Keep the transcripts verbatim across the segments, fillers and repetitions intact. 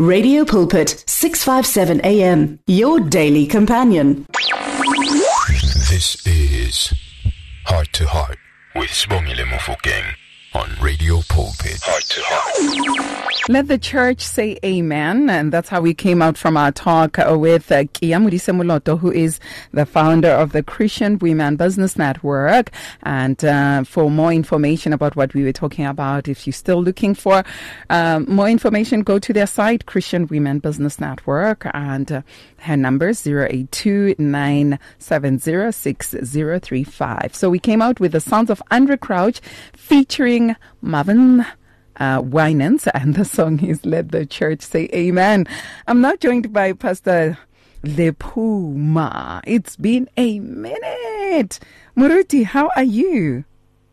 Radio Pulpit, six fifty-seven A M, your daily companion. This is Heart to Heart with Sibongile Mofokeng on Radio Pulpit. Heart to Heart. Let the church say amen. And that's how we came out from our talk with uh, Kia Modise Moloto, who is the founder of the Christian Women Business Network. And uh, for more information about what we were talking about, if you're still looking for um, more information, go to their site, Christian Women Business Network. And uh, her number is zero eight two, nine seven zero, six zero three five. So we came out with the sounds of Andre Crouch featuring Marvin Uh, Winans, and the song is Let the Church Say Amen. I'm now joined by Pastor Lepuma. It's been a minute. Muruti, how are you?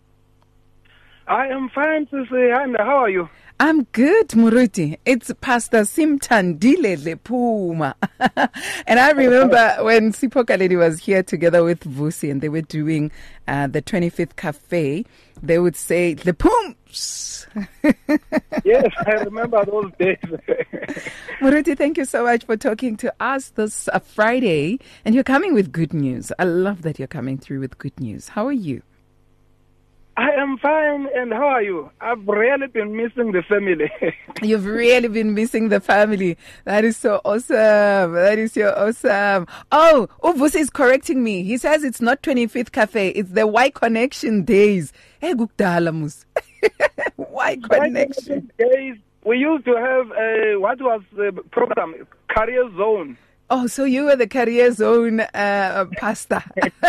I am fine, Sisi. And how are you? I'm good, Muruti. It's Pastor Simthandile Lepuma. And I remember when Sipho Kaledi was here together with Vusi and they were doing uh, the twenty-fifth Cafe, they would say, Lepums. Yes, I remember those days. Muruti, thank you so much for talking to us this uh, Friday. And you're coming with good news. I love that you're coming through with good news. How are you? I am fine, and how are you? I've really been missing the family. You've really been missing the family. That is so awesome. That is so awesome. Oh, Uvus is correcting me. He says it's not twenty-fifth Cafe. It's the Y Connection days. Hey, Gukdalamus. Y Connection days. We used to have a, what was the program? Career Zone. Oh, so you were the Career Zone uh, pastor.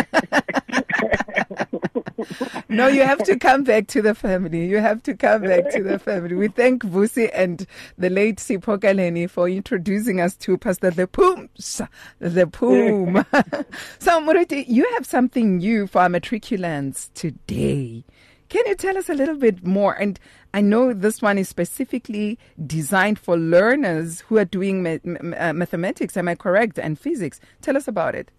No, you have to come back to the family. You have to come back to the family. We thank Vusi and the late Sipho Kaledi for introducing us to Pastor Lepums. Lepum. So, Muruti, you have something new for our matriculants today. Can you tell us a little bit more? And I know this one is specifically designed for learners who are doing ma- ma- mathematics, am I correct, and physics. Tell us about it.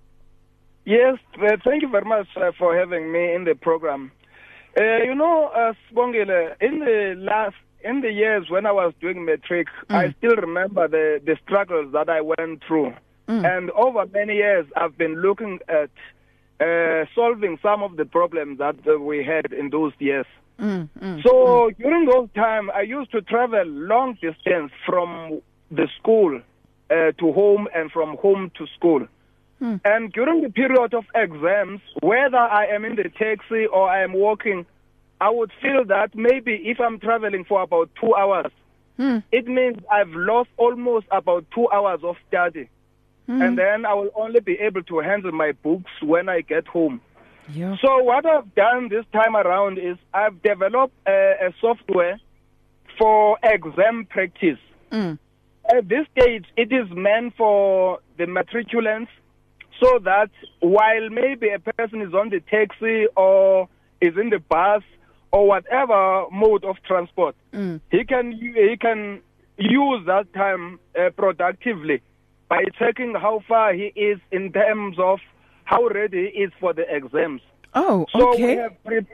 Yes, uh, thank you very much uh, for having me in the program. Uh, you know, uh, Sibongile, in the last, in the years when I was doing matric, mm. I still remember the, the struggles that I went through. Mm. And over many years, I've been looking at uh, solving some of the problems that uh, we had in those years. Mm, mm, so mm. during those time, I used to travel long distance from the school uh, to home and from home to school. Hmm. And during the period of exams, whether I am in the taxi or I am walking, I would feel that maybe if I'm traveling for about two hours, hmm. it means I've lost almost about two hours of study. Hmm. And then I will only be able to handle my books when I get home. Yeah. So what I've done this time around is I've developed a, a software for exam practice. Hmm. At this stage, it is meant for the matriculants, so that while maybe a person is on the taxi or is in the bus or whatever mode of transport, mm. he can he can use that time uh, productively by checking how far he is in terms of how ready he is for the exams. Oh, okay. So we have, pre-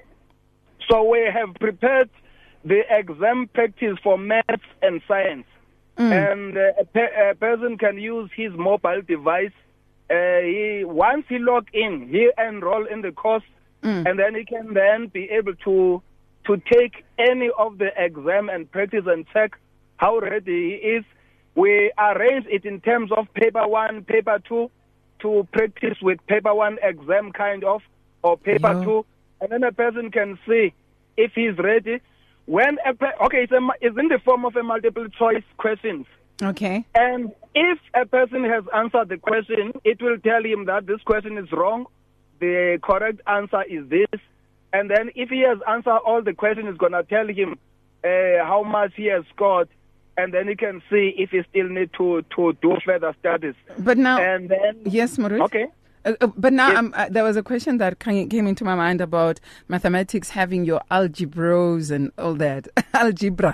so we have prepared the exam practice for maths and science. Mm. And uh, a, pe- a person can use his mobile device. Uh, he, once he log in, he enroll in the course, mm. and then he can then be able to to take any of the exam and practice and check how ready he is. We arrange it in terms of paper one, paper two, to practice with paper one exam kind of, or paper yeah. two, and then a person can see if he's ready. When a pe- okay, it's, a, it's in the form of a multiple choice questions. Okay. And if a person has answered the question, it will tell him that this question is wrong. The correct answer is this. And then if he has answered all the questions, it's going to tell him uh, how much he has scored. And then he can see if he still need to, to do further studies. But now, and then, yes, Maurice. Okay. Uh, uh, but now um, uh, there was a question that came, came into my mind about mathematics having your algebras and all that. Algebra.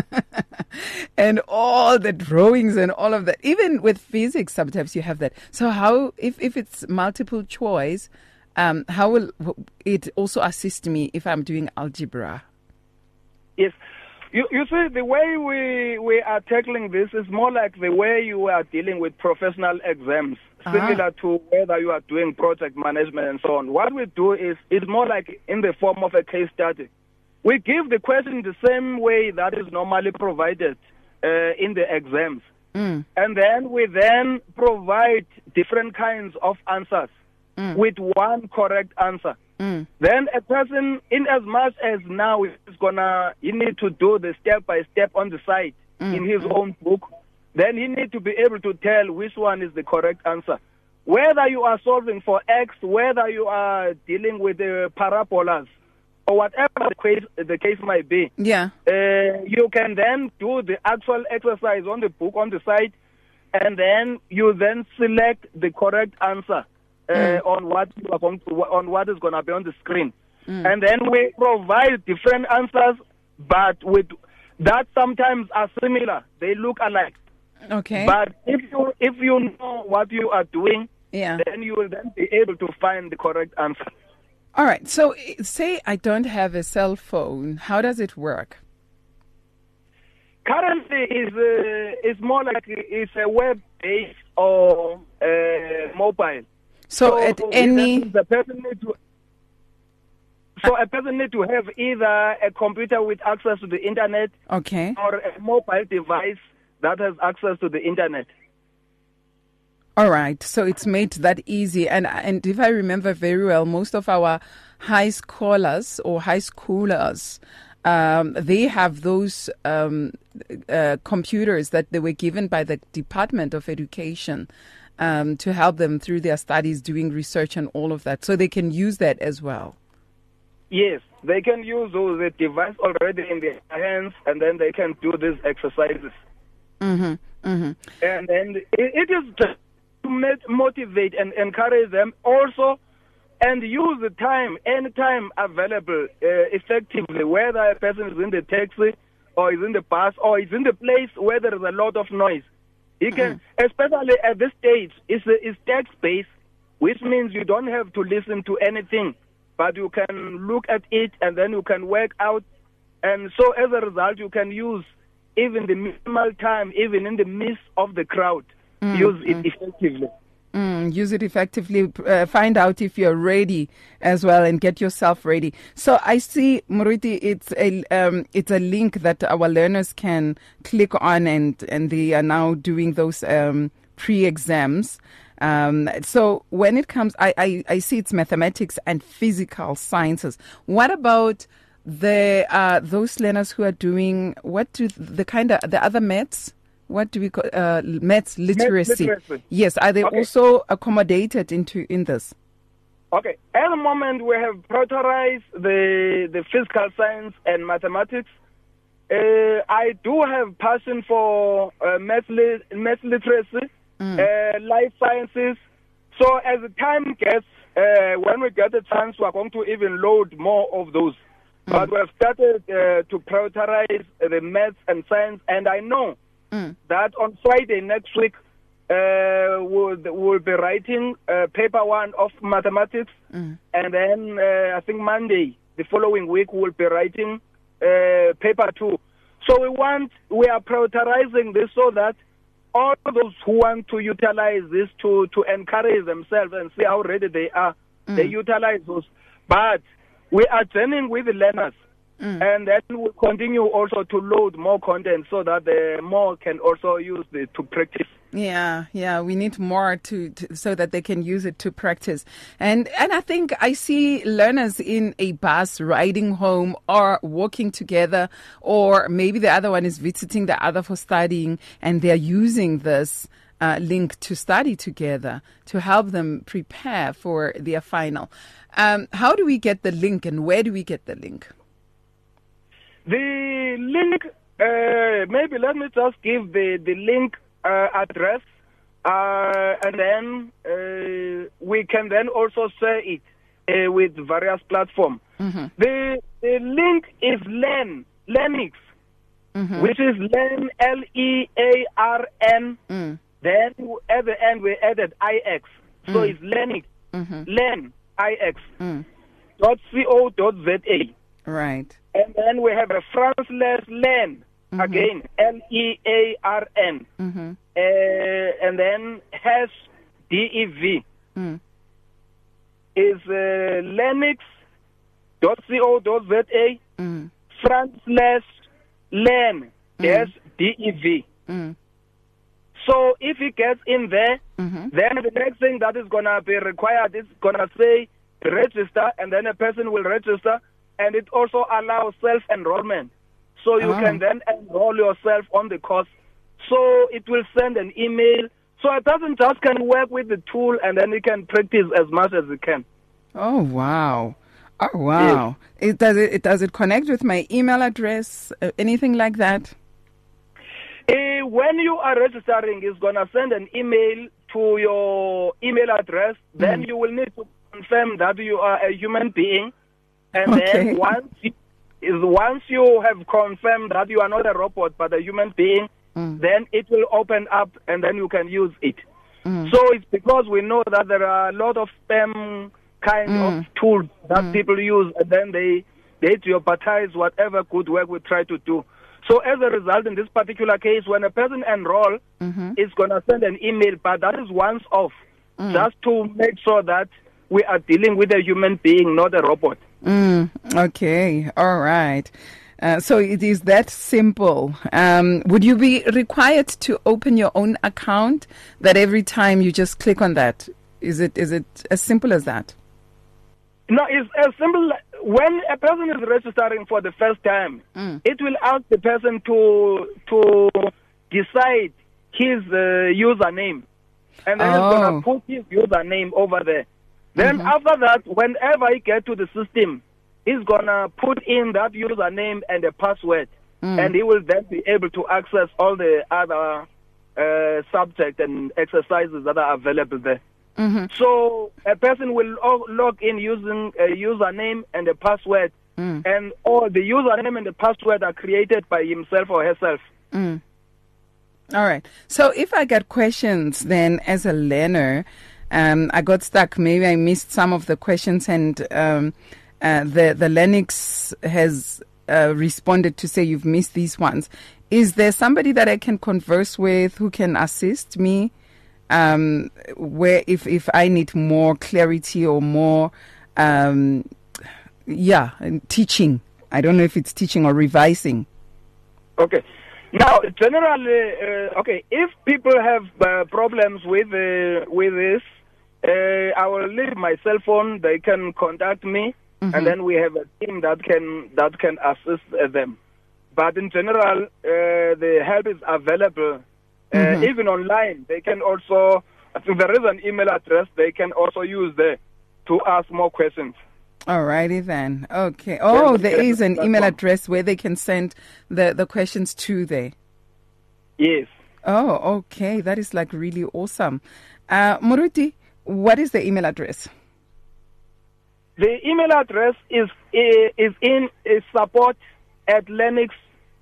And all the drawings and all of that. Even with physics, sometimes you have that. So how, if, if it's multiple choice, um, how will it also assist me if I'm doing algebra? Yes. You, you see, the way we, we are tackling this is more like the way you are dealing with professional exams, Ah. similar to whether you are doing project management and so on. What we do is it's more like in the form of a case study. We give the question the same way that is normally provided uh, in the exams. Mm. And then we then provide different kinds of answers Mm. with one correct answer. Mm. Then a person, in as much as now is gonna, he need to do the step by step on the side Mm. in his own book, then he need to be able to tell which one is the correct answer. Whether you are solving for X, whether you are dealing with the parabolas, or whatever the case, the case might be, Yeah. uh, you can then do the actual exercise on the book on the side, and then you then select the correct answer uh, Mm. on what you are going to, on what is going to be on the screen, and then we provide different answers, but with that sometimes are similar. They look alike. Okay. But if you if you know what you are doing, Yeah. then you will then be able to find the correct answer. All right. So, eh, say I don't have a cell phone. How does it work? Currently, is uh, is more like it's a web-based or uh, mobile. So, at in any. essence, the person need to. So a person need to have either a computer with access to the internet Okay. or a mobile device that has access to the internet. All right. So it's made that easy. And and if I remember very well, most of our high scholars or high schoolers, um, they have those um, uh, computers that they were given by the Department of Education um, to help them through their studies, doing research and all of that. So they can use that as well. Yes, they can use those the device already in their hands, and then they can do these exercises. Mm-hmm. Mm-hmm. And and it, it is just to met- motivate and encourage them also, and use the time, any time available uh, effectively, whether a person is in the taxi or is in the bus or is in the place where there is a lot of noise. He can, mm-hmm. especially at this stage, it's, it's text-based, which means you don't have to listen to anything, but you can look at it and then you can work out. And so as a result, you can use even the minimal time, even in the midst of the crowd, mm-hmm. use it effectively. Mm, use it effectively. Uh, find out if you're ready as well, and get yourself ready. So I see, Moruti, it's a um, it's a link that our learners can click on, and and they are now doing those um, pre-exams. Um, so when it comes, I, I, I see it's mathematics and physical sciences. What about the uh, those learners who are doing what do the kind of the other maths? What do we call uh, maths literacy? Maths literacy. Yes, are they Okay. also accommodated into in this? Okay. At the moment, we have prioritized the the physical science and mathematics. Uh, I do have passion for uh, math, li- math literacy, Mm. uh, life sciences. So as the time gets, uh, when we get the chance, we are going to even load more of those. Mm. But we have started uh, to prioritize the maths and science, and I know Mm. that on Friday next week, uh, we'll, we'll be writing uh, paper one of mathematics, Mm. and then uh, I think Monday, the following week, we'll be writing uh, paper two. So we want, we are prioritizing this so that all those who want to utilize this to, to encourage themselves and see how ready they are, Mm. they utilize those. But we are journeying with the learners. Mm. And then we'll continue also to load more content so that the more can also use it to practice. Yeah, yeah, we need more to, to so that they can use it to practice. And and I think I see learners in a bus riding home or walking together, or maybe the other one is visiting the other for studying, and they're using this uh, link to study together to help them prepare for their final. Um, how do we get the link, and where do we get the link? The link, uh, maybe let me just give the, the link uh, address, uh, and then uh, we can then also share it uh, with various platforms. Mm-hmm. The, the link is Learn, Learnix, Mm-hmm. which is Learn, L E A R N. Mm. Then at the end we added I X. So Mm. it's Learnix, Mm-hmm. Learn, I X, Mm. dot co dot za. Right. And then we have a Franceless Learn, mm-hmm. again, L E A R N. Mm-hmm. Uh, and then has D E V. Mm. Is uh, lennox dot co dot z a, mm. Franceless Learn, mm. S D E V. Mm. So if he gets in there, mm-hmm. then the next thing that is going to be required is going to say register, and then a person will register, and it also allows self-enrollment. So you oh. can then enroll yourself on the course. So it will send an email. So a person just can work with the tool, and then he can practice as much as he can. Oh, wow. Oh, wow. Yes. It, does, it, it, does it connect with my email address, uh, anything like that? Uh, when you are registering, it's going to send an email to your email address. Mm. Then you will need to confirm that you are a human being. And okay. then once you, is once you have confirmed that you are not a robot but a human being, mm. then it will open up and then you can use it. Mm. So it's because we know that there are a lot of spam kind mm. of tools that mm. people use, and then they, they jeopardize whatever good work we try to do. So as a result, in this particular case, when a person enroll, mm-hmm. it's going to send an email, but that is once off, mm. just to make sure that we are dealing with a human being, not a robot. Mm. Okay, all right. Uh, so it is that simple. Um, would you be required to open your own account, that every time you just click on that? Is it is it as simple as that? No, it's as simple. When a person is registering for the first time, mm. it will ask the person to to decide his uh, username, and then oh. he's going to put his username over there. Then mm-hmm. after that, whenever he gets to the system, he's going to put in that username and a password, mm. and he will then be able to access all the other uh, subjects and exercises that are available there. Mm-hmm. So a person will log in using a username and a password, mm. and all the username and the password are created by himself or herself. Mm. All right. So if I get questions then as a learner, um, I got stuck, maybe I missed some of the questions, and um, uh, the, the Lennox has uh, responded to say you've missed these ones. Is there somebody that I can converse with who can assist me? Um, where if, if I need more clarity or more, um, yeah, teaching. I don't know if it's teaching or revising. Okay. Now, generally, uh, okay, if people have uh, problems with uh, with this, uh, I will leave my cell phone. They can contact me, mm-hmm. and then we have a team that can that can assist uh, them. But in general, uh, the help is available. Uh, mm-hmm. Even online, they can also, I think there is an email address they can also use there to ask more questions. All righty then. Okay. Oh, there is an email address where they can send the, the questions to there. Yes. Oh, okay. That is like really awesome. Uh, Moruti, what is the email address? The email address is is in is support at lennox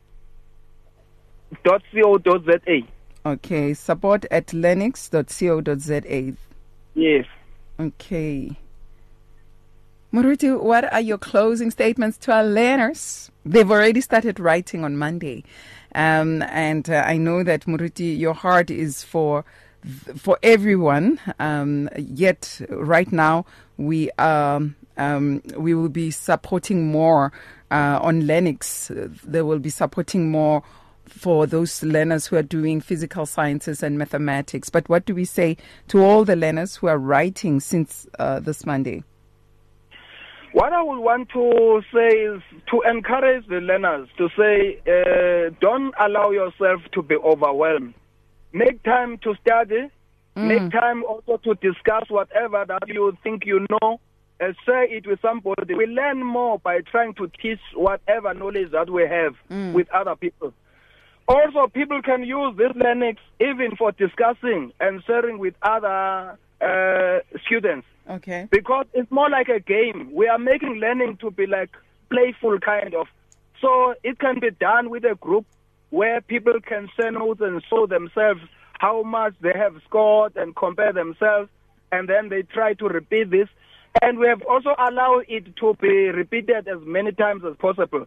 dot co dot z a. Okay, support at lennox dot co dot z a. Yes. Okay. Moruti, what are your closing statements to our learners? They've already started writing on Monday. Um, and uh, I know that, Moruti, your heart is for for everyone. Um, yet, right now, we um, um, we will be supporting more uh, on Lennox. They will be supporting more for those learners who are doing physical sciences and mathematics. But what do we say to all the learners who are writing since uh, this Monday? What I would want to say is to encourage the learners to say, uh, don't allow yourself to be overwhelmed. Make time to study. Mm. Make time also to discuss whatever that you think you know, and share it with somebody. We learn more by trying to teach whatever knowledge that we have mm. with other people. Also, people can use this Lennox even for discussing and sharing with other uh, students. Okay. Because it's more like a game. We are making learning to be like playful kind of. So it can be done with a group where people can share notes and show themselves how much they have scored and compare themselves, and then they try to repeat this. And we have also allowed it to be repeated as many times as possible.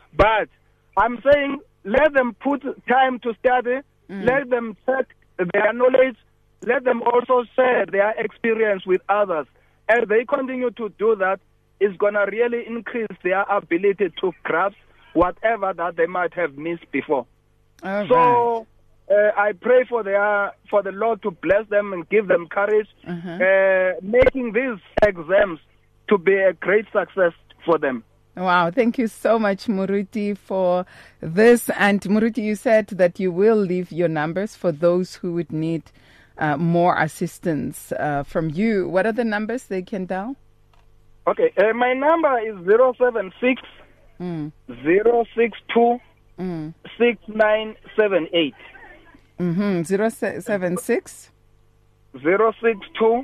But I'm saying let them put time to study, Mm. let them check their knowledge, let them also share their experience with others. As they continue to do that, it's going to really increase their ability to grasp whatever that they might have missed before. All so uh, I pray for their for the Lord to bless them and give them courage, Uh-huh. uh, making these exams to be a great success for them. Wow, thank you so much, Muruti, for this. And Muruti, you said that you will leave your numbers for those who would need uh, more assistance uh, from you. What are the numbers they can dial? Okay, uh, my number is zero seven six Mm. zero six two Mm. six nine seven eight. Mm-hmm. zero seven six zero six two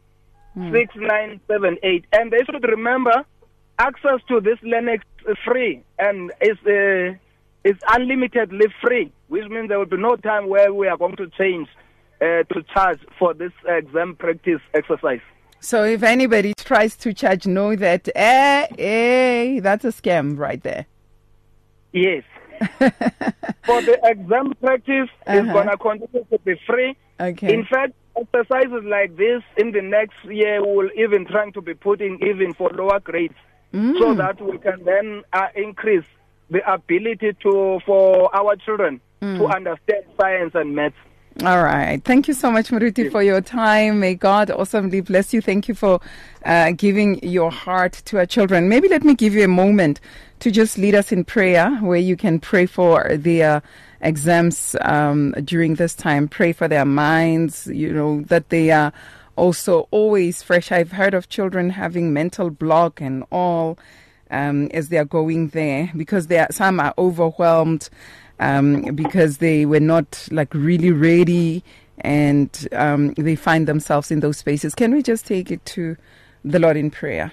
six nine seven eight. And they should remember, access to this Lennox is free and is uh, is unlimitedly free, which means there will be no time where we are going to change uh, to charge for this exam practice exercise. So if anybody tries to charge, know that, eh, eh, that's a scam right there. Yes. For the exam practice, Uh-huh. it's going to continue to be free. Okay. In fact, exercises like this in the next year we will even try to be putting even for lower grades, Mm. so that we can then uh, increase the ability to for our children to understand science and maths. All right. Thank you so much, Muruti, for your time. May God awesomely bless you. Thank you for uh, giving your heart to our children. Maybe let me give you a moment to just lead us in prayer, where you can pray for their exams um, during this time. Pray for their minds, you know, that they are also always fresh. I've heard of children having mental block and all um, as they are going there, because they are, some are overwhelmed. Um, because they were not like really ready, and um, they find themselves in those spaces. Can we just take it to the Lord in prayer?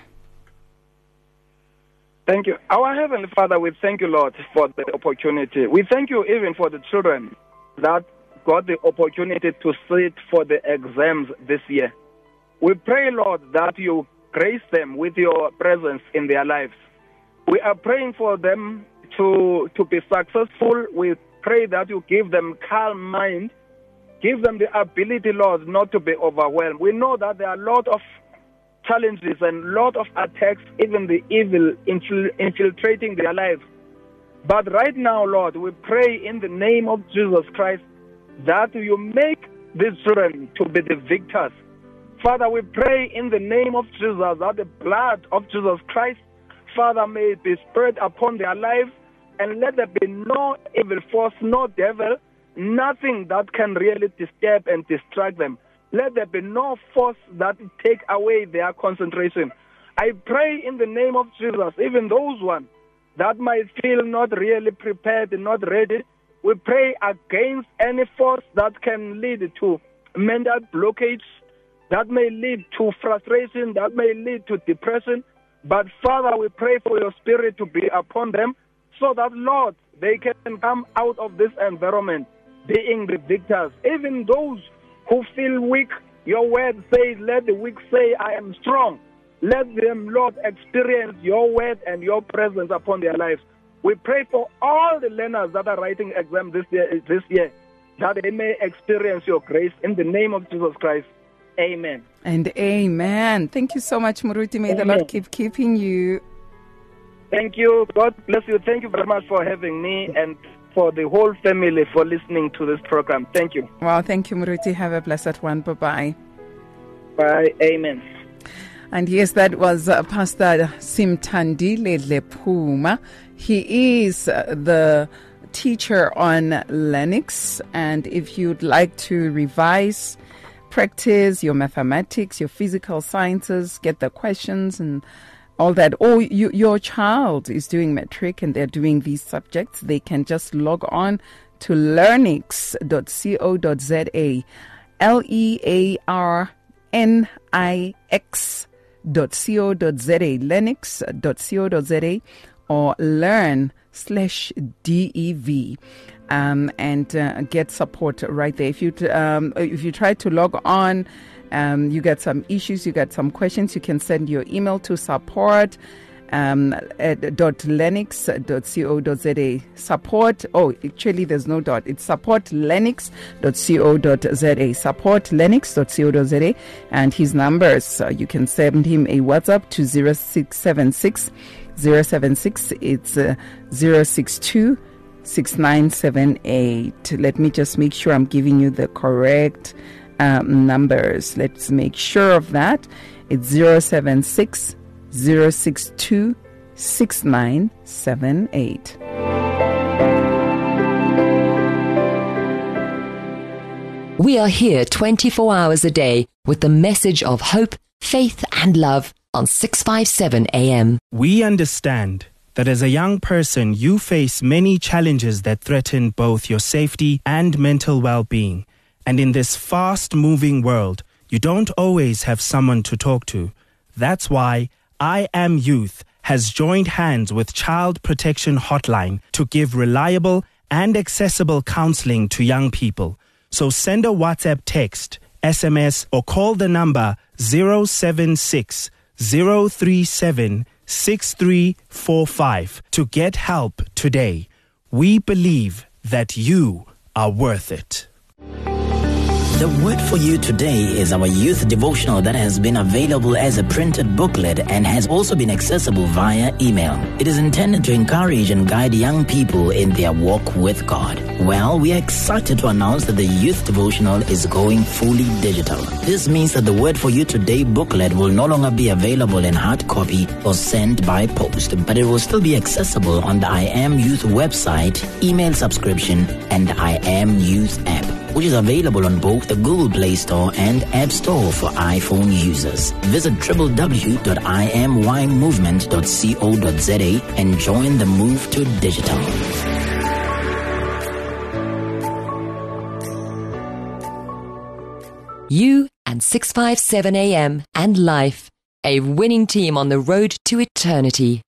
Thank you. Our Heavenly Father, we thank you, Lord, for the opportunity. We thank you even for the children that got the opportunity to sit for the exams this year. We pray, Lord, that you grace them with your presence in their lives. We are praying for them to to be successful. We pray that you give them calm mind, give them the ability, Lord, not to be overwhelmed. We know that there are a lot of challenges and a lot of attacks, even the evil infil- infiltrating their lives. But right now, Lord, we pray in the name of Jesus Christ that you make these children to be the victors. Father, we pray in the name of Jesus that the blood of Jesus Christ, Father, may be spread upon their lives, and let there be no evil force, no devil, nothing that can really disturb and distract them. Let there be no force that take away their concentration. I pray in the name of Jesus, even those ones that might feel not really prepared and not ready, we pray against any force that can lead to mental blockage, that may lead to frustration, that may lead to depression. But Father, we pray for your spirit to be upon them, so that, Lord, they can come out of this environment being the victors. Even those who feel weak, your word says, let the weak say, I am strong. Let them, Lord, experience your word and your presence upon their lives. We pray for all the learners that are writing exams this year, this year, that they may experience your grace in the name of Jesus Christ. Amen. And amen. Thank you so much, Muruti. May Amen. the Lord keep keeping you. Thank you. God bless you. Thank you very much for having me, and for the whole family for listening to this program. Thank you. Wow, thank you, Muruti. Have a blessed one. Bye-bye. Bye. Amen. And yes, that was uh, Pastor Simthandile Lephuma. He is uh, the teacher on Lennox. And if you'd like to revise, practice your mathematics, your physical sciences, get the questions and all that, or you, your child is doing matric and they're doing these subjects, they can just log on to learnix dot co dot za, L E A R N I X dot co dot za, learnix dot co dot za, or learn slash D E V. Um, and uh, get support right there. If you um, if you try to log on, um, you get some issues, you get some questions, you can send your email to support Um, at dot lennox dot co dot za. Support, oh, actually there's no dot. It's support lennox dot co dot za. support lennox dot co dot za. And his numbers, uh, you can send him a WhatsApp to zero six seven six zero seven six. It's uh, zero six two six nine seven eight. Let me just make sure I'm giving you the correct um, numbers. Let's make sure of that. It's zero seven six zero six two six nine seven eight. We are here twenty-four hours a day with the message of hope, faith and love on six fifty-seven A M. We understand that as a young person you face many challenges that threaten both your safety and mental well-being. And in this fast-moving world, you don't always have someone to talk to. That's why I Am Youth has joined hands with Child Protection Hotline to give reliable and accessible counseling to young people. So send a WhatsApp text, S M S, or call the number zero seven six zero three seven six three four five to get help today. We believe that you are worth it. The word for you today is our youth devotional that has been available as a printed booklet and has also been accessible via email. It is intended to encourage and guide young people in their walk with God. Well, we are excited to announce that the youth devotional is going fully digital. This means that the word for you today booklet will no longer be available in hard copy or sent by post, but it will still be accessible on the I Am Youth website, email subscription, and I Am Youth app, which is available on both the Google Play Store and App Store for iPhone users. Visit w w w dot i am y movement dot co dot za and join the move to digital. You and six fifty-seven A M and Life, a winning team on the road to eternity.